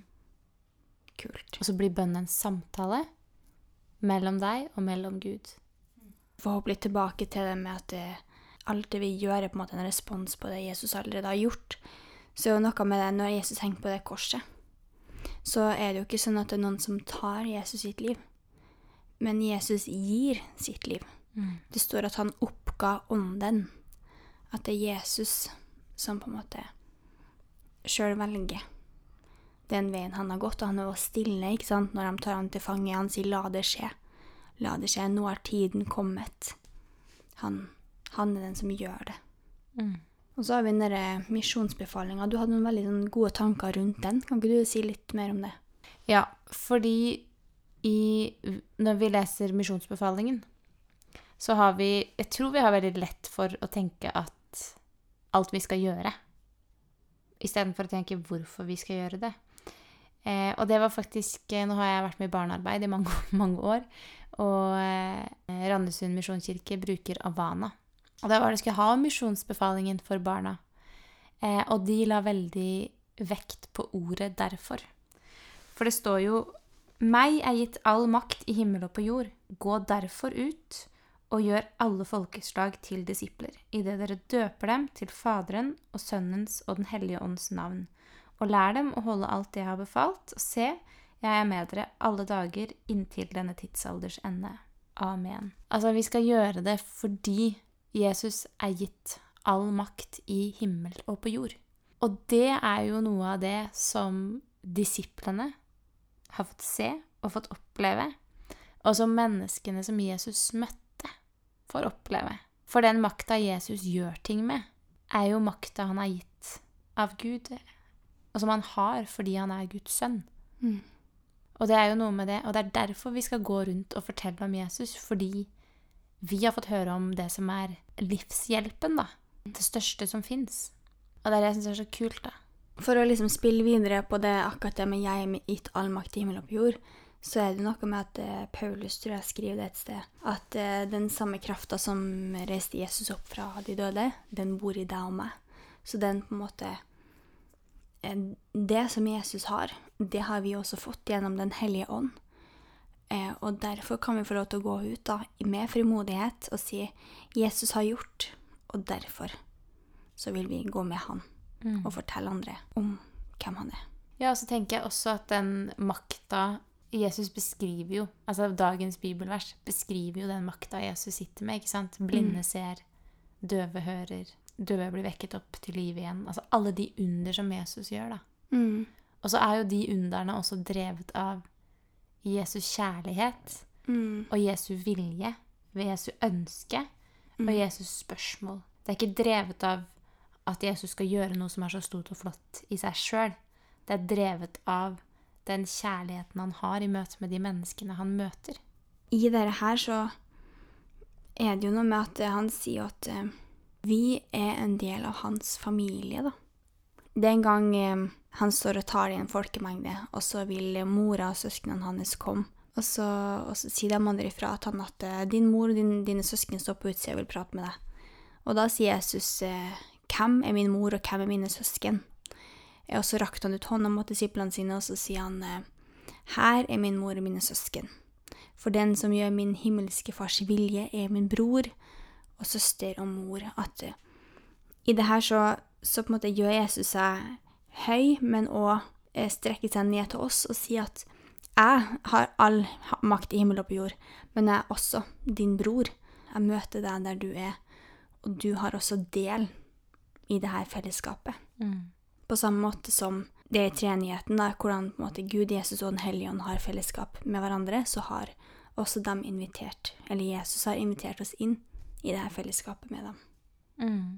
Kult. Og så blir bønnen en samtale mellom deg og mellom Gud. For å hoppe litt tilbake til det med at alt det vi gjør er på en måte en respons på det Jesus allerede har gjort. Så er jo noe med det når Jesus henger på det korset, så er det jo ikke sånn at det er noen som tar Jesus sitt liv, men Jesus gir sitt liv. Det står at han oppga ånden. At det er Jesus som på en måte selv velger den veien han har gått, og han er jo stille, ikke sant? Når de tar han til fange, han sier, la det skje, nå er tiden kommet. Han er den som gjør det. Og så har vi den der misjonsbefalingen. Du hadde noen veldig gode tanker rundt den. Kan ikke du si litt mer om det? Ja, fordi når vi leser misjonsbefalingen, så jeg tror vi har veldig lett for å tenke at alt vi skal gjøre, i stedet for å tenke hvorfor vi skal gjøre det. Og det var faktisk, nå har jeg vært med i barnearbeid i mange, mange år, og Randesund Misjonskirke bruker Avana. Og det var det skulle ha misjonsbefalingen for barna. Og de la veldig vekt på ordet derfor. For det står jo, «Meg er gitt all makt i himmel og på jord. Gå derfor ut og gjør alle folkeslag til disipler, i det dere døper dem til Faderen og Sønnens og den hellige ånds navn. Og lær dem å holde alt det jeg har befalt, og se, jeg er med dere alle dager inntil denne tidsalders ende. Amen.» Altså, vi skal gjøre det fordi Jesus er gitt all makt i himmel og på jord. Og det er jo noe av det som disiplene har fått se og fått oppleve, og som menneskene som Jesus møtte får oppleve. For den makta Jesus gjør ting med, er jo makta han har gitt av Gud, og som han har fordi han er Guds sønn. Og det er jo noe med det, og det er derfor vi skal gå rundt og fortelle om Jesus, fordi vi har fått høre om det som er livshjelpen, da. Det største som finnes. Og det er det jeg synes er så kult, da. For å liksom spille videre på det, akkurat det med jeg med gitt all makt i himmel og på jord, så er det noe med at Paulus, tror jeg, skriver det et sted, at den samme krafta som reiste Jesus opp fra de døde, den bor i deg og meg. Så den på en måte, det som Jesus har, det har vi også fått gjennom den hellige ånd. Og derfor kan vi få lov til å gå ut da, med frimodighet og si, Jesus har gjort, og derfor så vil vi gå med han og fortelle andre om hvem han er. Ja, og så tenker jeg også at den makta Jesus beskriver jo, altså dagens bibelvers beskriver jo den makta Jesus sitter med, ikke sant? Blinde ser, døve hører, døve blir vekket opp til liv igjen. Altså alle de under som Jesus gjør, da. Og så er jo de underne også drevet av Jesus kjærlighet og Jesu vilje, ved Jesu ønske og Jesus spørsmål. Det er ikke drevet av at Jesus skal gjøre noe som er så stort og flott i seg selv. Det er drevet av den kjærligheten han har i møte med de menneskene han møter. I dette her så er det jo noe med at han sier at vi er en del av hans familie, da. Det er en gang han står og tar i en folkemengde, og så vil mora og søsknene hans komme. Og så sier de andre ifra til han at din mor og dine søsken står på utsida og vil prate med deg. Og da sier Jesus, hvem er min mor og hvem er mine søsken? Og så rakte han ut hånda mot disiplene sine, og så sier han, her er min mor og mine søsken. For den som gjør min himmelske fars vilje er min bror og søster og mor. At i det her så på en måte gjør Jesus seg høy, men også strekker seg ned til oss og sier at jeg har all makt i himmel og på jord, men jeg er også din bror. Jeg møter deg der du er, og du har også del i det her fellesskapet. På samme måte som det er i treenigheten, da, hvordan på en måte Gud, Jesus og den hellige ånd har fellesskap med hverandre, så har også dem invitert, eller Jesus har invitert oss inn i det her fellesskapet med dem.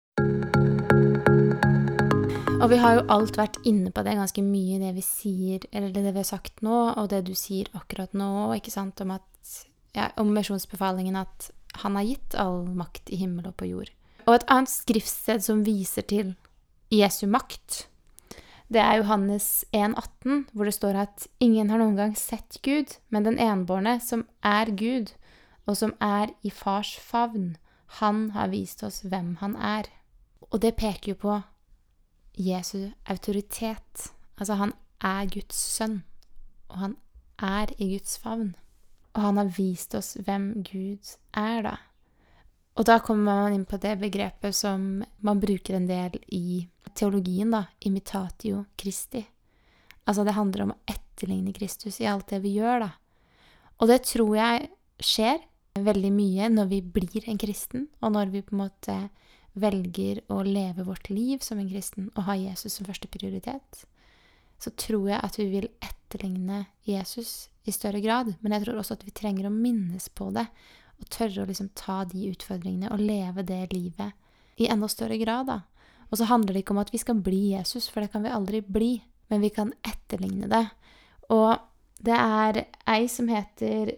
Og vi har jo alt vært inne på det ganske mye, det vi sier, eller det vi har sagt nå, og det du sier akkurat nå, ikke sant, om at, ja, om misjonsbefalingen at han har gitt all makt i himmel og på jord. Og et annet skriftsted som viser til Jesu makt, det er Johannes 1,18, hvor det står at ingen har noen gang sett Gud, men den enbårne som er Gud, og som er i fars favn, han har vist oss hvem han er. Og det peker jo på Jesu autoritet. Altså han er Guds sønn, og han er i Guds favn. Og han har vist oss hvem Gud er da. Og da kommer man inn på det begrepet som man bruker en del i teologien da, imitatio Christi. Altså det handler om å etterligne Kristus i alt det vi gjør da. Og det tror jeg skjer veldig mye når vi blir en kristen, og når vi på en måte velger å leve vårt liv som en kristen og ha Jesus som første prioritet, så tror jeg at vi vil etterligne Jesus i større grad. Men jeg tror også at vi trenger å minnes på det, og tørre å liksom ta de utfordringene og leve det livet i enda større grad da. Og så handler det ikke om at vi skal bli Jesus, for det kan vi aldri bli, men vi kan etterligne det. Og det er ei som heter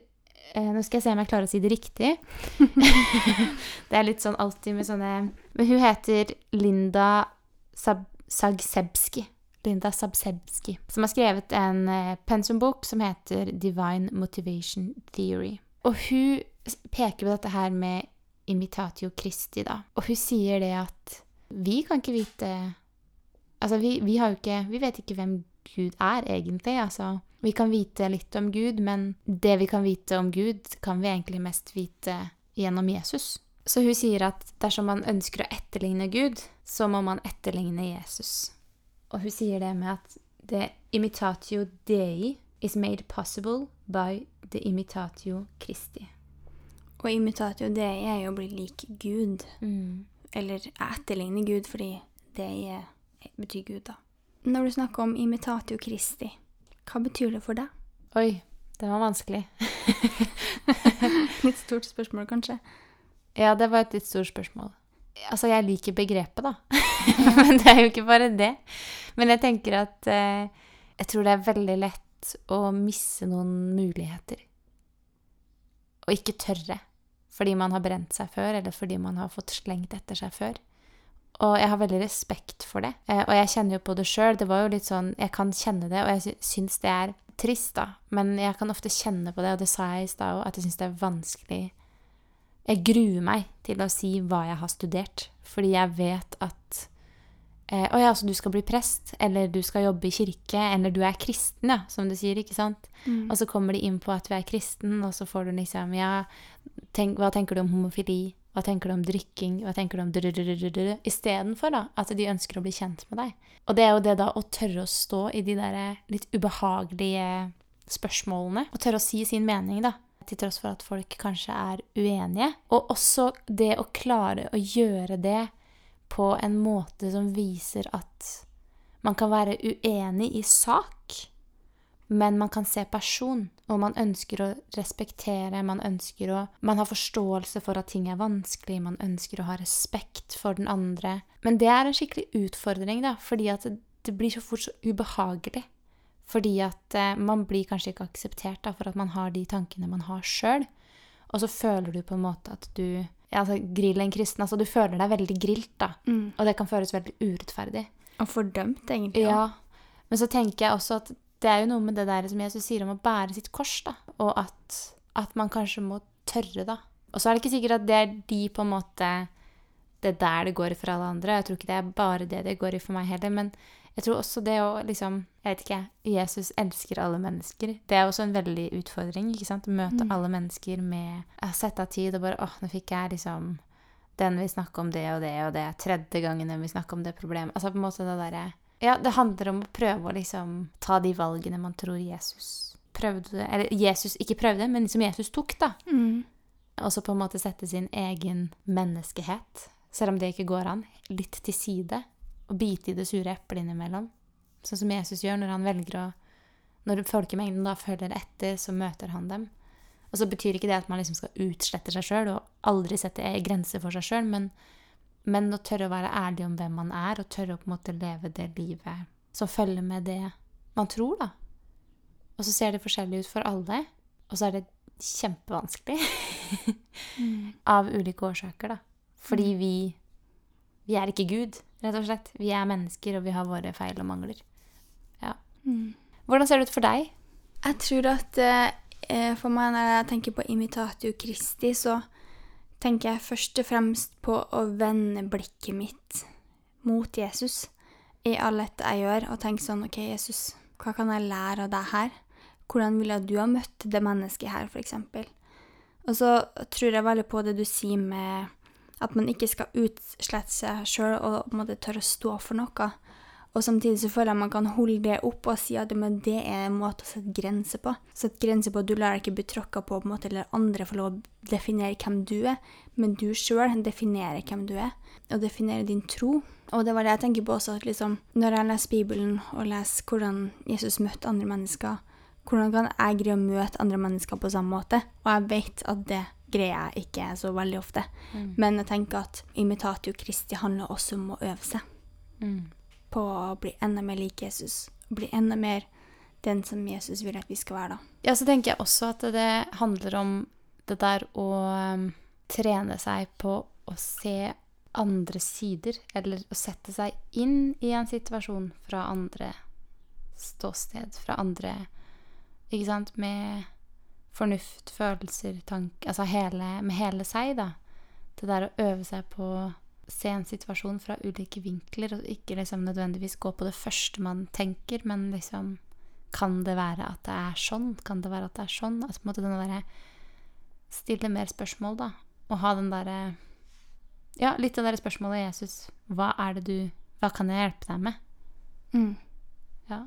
Nå skal jeg se om jeg klarer å si det riktig. Det litt sånn alltid med sånne... Men hun heter Linda Sabsebski. Linda Sabsebski, som har skrevet en pensumbok som heter Divine Motivation Theory. Og hun peker på dette her med imitatio Christi, da. Og hun sier det at vi kan ikke vite... Altså, vi vet ikke hvem Gud egentlig, altså. Vi kan vite litt om Gud, men det vi kan vite om Gud, kan vi egentlig mest vite gjennom Jesus. Så hun sier at dersom man ønsker å etterligne Gud, så må man etterligne Jesus. Og hun sier det med at the imitatio Dei is made possible by the imitatio Christi. Og imitatio Dei jo å bli lik Gud. Eller etterligne Gud, fordi Dei betyr Gud, da. Når du snakker om imitatio Christi, hva betyr det for deg? Oi, det var vanskelig. Litt stort spørsmål, kanskje? Ja, det var et litt stort spørsmål. Altså, jeg liker begrepet, da. Men det jo ikke bare det. Men jeg tenker at jeg tror det veldig lett å misse noen muligheter. Og ikke tørre. Fordi man har brent seg før, eller fordi man har fått slengt etter seg før. Og jeg har veldig respekt for det. Og jeg kjenner jo på det selv. Det var jo litt sånn, jeg kan kjenne det, og jeg synes det trist, da. Men jeg kan ofte kjenne på det, og det sa jeg i sted også, at jeg synes det vanskelig. Jeg gruer meg til å si hva jeg har studert. Fordi jeg vet at så du skal bli prest, eller du skal jobbe i kirke, eller du kristen, ja, som du sier, ikke sant? Og så kommer de inn på at du kristen, og så får du liksom, hva tenker du om homofili? Hva tenker du om drikking? Hva tenker du om I stedet for da, at de ønsker å bli kjent med deg. Og det jo det da, å tørre å stå i de der litt ubehagelige spørsmålene, og tørre å si sin mening da, til tross for at folk kanskje uenige. Og også det å klare å gjøre det på en måte som viser at man kan være uenig i sak, men man kan se person, og man ønsker å respektere, man har forståelse for at ting vanskelig, man ønsker å ha respekt for den andre. Men det en skikkelig utfordring da, fordi at det blir så fort så ubehagelig. Fordi at man blir kanskje ikke akseptert da, for at man har de tankene man har selv. Og så føler du på en måte at du, grill en kristen, altså du føler deg veldig grillt da. Og det kan føles veldig urettferdig. Og fordømt egentlig. Ja, men så tenker jeg også at det jo noe med det der som Jesus sier om å bære sitt kors da, og at man kanskje må tørre da. Og så det ikke sikkert at det de på en måte, det der det går i for alle andre. Jeg tror ikke det bare det går i for meg heller, men jeg tror også det å liksom, jeg vet ikke, Jesus elsker alle mennesker. Det også en veldig utfordring, ikke sant? Møte alle mennesker med å sette av tid og bare, nå fikk jeg liksom den vi snakker om det og det og det, tredje gangen vi snakker om det problemet. Altså på en måte det der, ja, det handler om å prøve å liksom ta de valgene man tror Jesus prøvde, eller Jesus ikke prøvde, men som Jesus tok da. Og så på en måte sette sin egen menneskehet, selv om det ikke går an, litt til side, og bite i det sure eplet innimellom. Sånn som Jesus gjør når han velger når folkemengden da følger etter, så møter han dem. Og så betyr ikke det at man liksom skal utslette seg selv, og aldri sette grenser for seg selv, men å tørre å være ærlig om hvem man og tørre å på en måte leve det livet som følger med det man tror da. Og så ser det forskjellig ut for alle, og så det kjempevanskelig av ulike årsaker da. Fordi vi ikke Gud, rett og slett. Vi mennesker, og vi har våre feil og mangler. Ja. Hvordan ser det ut for deg? Jeg tror at for meg når jeg tenker på imitatio Christi, så tenker jeg først og fremst på å vende blikket mitt mot Jesus i alt jeg gjør, og tenke sånn, ok, Jesus, hva kan jeg lære av deg her? Hvordan ville du ha møtt det mennesket her, for eksempel? Og så tror jeg veldig på det du sier med at man ikke skal utslette seg selv og på en måte tørre å stå for noe. Og samtidig så føler jeg man kan holde det opp og si at men det en måte å sette grenser på. Sette grenser på at du lar deg ikke bli tråkket på en måte, eller andre får lov å definere hvem du men du selv definerer hvem du og definerer din tro. Og det var det jeg tenker på også, at liksom, når jeg leser Bibelen og leser hvordan Jesus møtte andre mennesker, hvordan kan jeg greie å møte andre mennesker på samme måte? Og jeg vet at det greier jeg ikke så veldig ofte. Men jeg tenker at imitatio Christi handler også om å øve seg på å bli enda mer lik Jesus. Bli enda mer den som Jesus vil at vi skal være da. Ja, så tenker jeg også at det handler om det der å trene seg på å se andre sider, eller å sette seg inn i en situasjon fra andre ståsted, fra andre, ikke sant, med fornuft, følelser, altså med hele seg da. Det der å øve seg på å se en situasjon fra ulike vinkler, og ikke liksom nødvendigvis gå på det første man tenker, men liksom, kan det være at det er sånn? Kan det være at det er sånn? Altså på en måte den der, stille mer spørsmål da, og ha den der, ja, litt av det spørsmålet Jesus, hva kan jeg hjelpe deg med? Ja.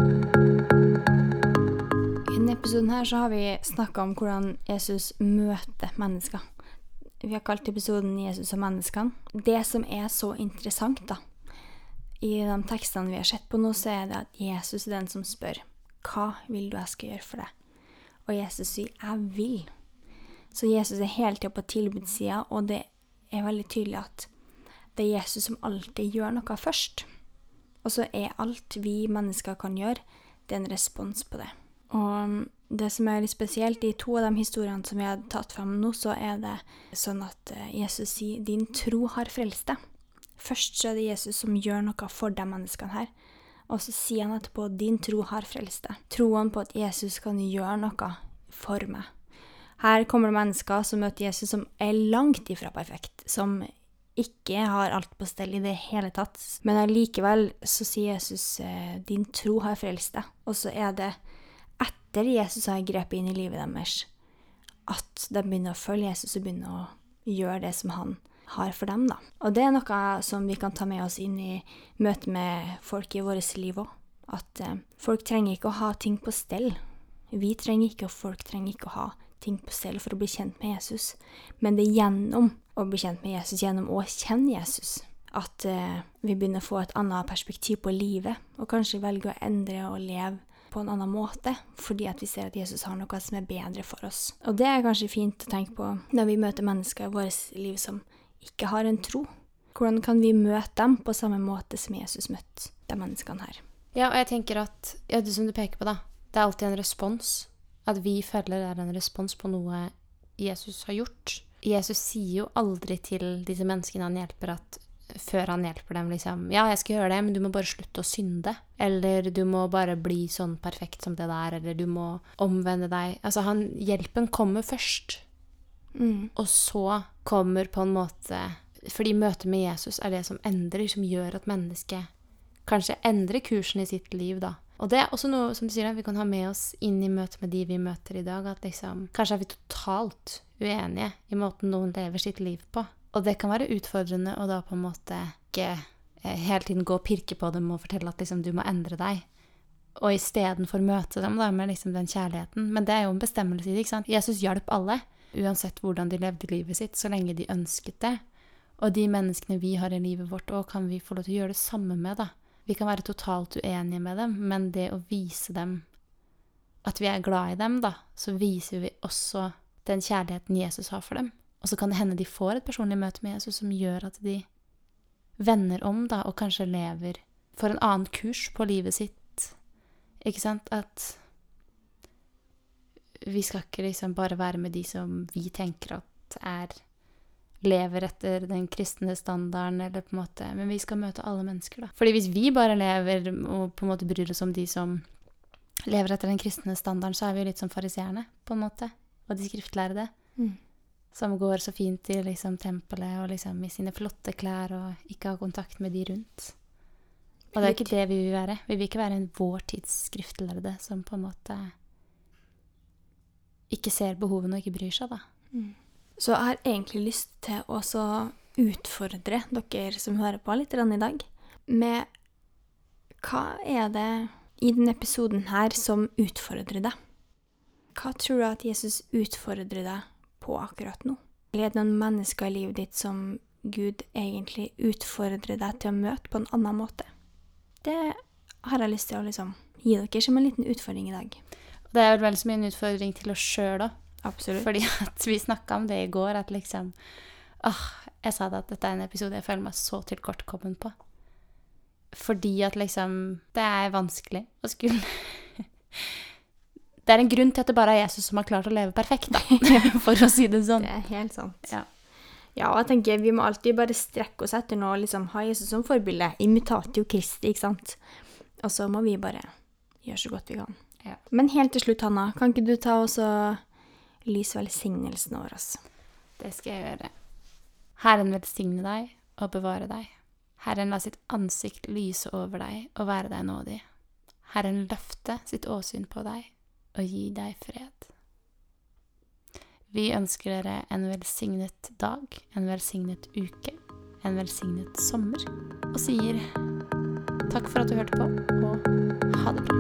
I denne episoden her så har vi snakket om hvordan Jesus møter mennesker. Vi har kalt episoden Jesus og menneskene. Det som er så interessant da, i de tekstene vi har sett på nå, så er det at Jesus er den som spør, hva vil du jeg skal gjøre for deg? Og Jesus sier, jeg vil. Så Jesus er hele tiden på tilbudssiden, og det er veldig tydelig at det er Jesus som alltid gjør noe først. Og så er alt vi mennesker kan gjøre, det er en respons på det. Og det som er litt spesielt, i 2 av de historiene som vi har tatt frem nå, så er det sånn at Jesus sier, din tro har frelst deg. Først så er det Jesus som gjør noe for de menneskene her, og så sier han etterpå, din tro har frelst deg. Troen på at Jesus kan gjøre noe for meg. Her kommer det mennesker som møter Jesus som er langt ifra perfekt, som ikke har alt på stell i det hele tatt. Men allikevel så sier Jesus, din tro har frelst deg. Og så er det etter Jesus har grepet inn i livet deres, at de begynner å følge Jesus og begynner å gjøre det som han har for dem da. Og det er noe som vi kan ta med oss inn i møte med folk i vårt liv også. At folk trenger ikke å ha ting på stell. Vi trenger ikke, og folk trenger ikke å ha ting på stell for å bli kjent med Jesus. Men det er gjennom å bli kjent med Jesus, gjennom å kjenne Jesus, at vi begynner å få et annet perspektiv på livet, og kanskje velge å endre og leve på en annen måte, fordi at vi ser at Jesus har noe som er bedre for oss. Og det er kanskje fint å tenke på når vi møter mennesker i vårt liv som ikke har en tro. Hvordan kan vi møte dem på samme måte som Jesus møtte de menneskene her? Ja, og jeg tenker at, ja, det som du peker på da, det er alltid en respons. At vi føler det er en respons på noe Jesus har gjort. Jesus sier jo aldri til disse menneskene han hjelper at før han hjelper dem liksom, ja, jeg skal gjøre det, men du må bare slutte å synde. Eller du må bare bli sånn perfekt som det der, eller du må omvende deg. Altså, hjelpen kommer først. Og så kommer på en måte, fordi møtet med Jesus er det som endrer, som gjør at mennesket kanskje endrer kursen i sitt liv da. Og det er også noe, som du sier, vi kan ha med oss inn i møtet med de vi møter i dag, at liksom, kanskje er vi totalt uenige i måten noen lever sitt liv på. Og det kan være utfordrende å da på en måte ikke hele tiden gå og pirke på dem og fortelle at liksom, du må endre deg. Og i stedet for møte dem da, med liksom, den kjærligheten. Men det er jo en bestemmelse i det, ikke sant? Jesus hjalp alle, uansett hvordan de levde livet sitt, så lenge de ønsket det. Og de menneskene vi har i livet vårt også, kan vi få lov til å gjøre det samme med da. Vi kan være totalt uenige med dem, men det å vise dem at vi er glad i dem da, så viser vi også den kjærligheten Jesus har for dem. Og så kan det hende de får et personlig møte med Jesus som gjør at de vender om da, og kanskje lever for en annen kurs på livet sitt. Ikke sant? At vi skal ikke liksom bare være med de som vi tenker at lever etter den kristne standarden, eller på en måte, men vi skal møte alle mennesker da. Fordi hvis vi bare lever og på en måte bryr oss om de som lever etter den kristne standarden, så er vi jo litt som fariseerne, på en måte, og de skriftlærde. Som går så fint i liksom, tempelet og liksom, i sine flotte klær og ikke ha kontakt med de rundt. Og det er ikke det vi vil være. Vi vil ikke være en vår tids skriftlærde som på en måte ikke ser behovene og ikke bryr seg da. Så jeg har egentlig lyst til å utfordre dere som hører på litt i dag, med hva er det i denne episoden her som utfordrer deg? Hva tror du at Jesus utfordrer deg på akkurat nå? Eller er det noen mennesker i livet ditt som Gud egentlig utfordrer deg til å møte på en annen måte? Det har jeg lyst til å liksom gi dere som en liten utfordring i dag. Det er vel så mye en utfordring til oss selv da. Absolutt. Fordi at vi snakket om det i går, at liksom, jeg sa det at dette er en episode jeg føler meg så tilkortkommen på. Fordi at liksom, det er vanskelig å skulle Det en grunn til at det bare Jesus som har klart å leve perfekt, da. For å si det sånn. Det helt sant. Ja. Ja, og jeg tenker vi må alltid bare strekke oss etter noe, liksom ha Jesus som forbilde. Imitatio Christi, ikke sant? Og så må vi bare gjøre så godt vi kan. Ja. Men helt til slutt, Hanna, kan ikke du ta oss og lyse velsignelsen over oss? Det skal jeg gjøre. Herren velsigne deg og bevare deg. Herren la sitt ansikt lyse over deg og være deg nådig. Herren løfte sitt åsyn på deg og gi deg fred. Vi ønsker dere en velsignet dag, en velsignet uke, en velsignet sommer, og sier takk for at du hørte på, og ha det bra.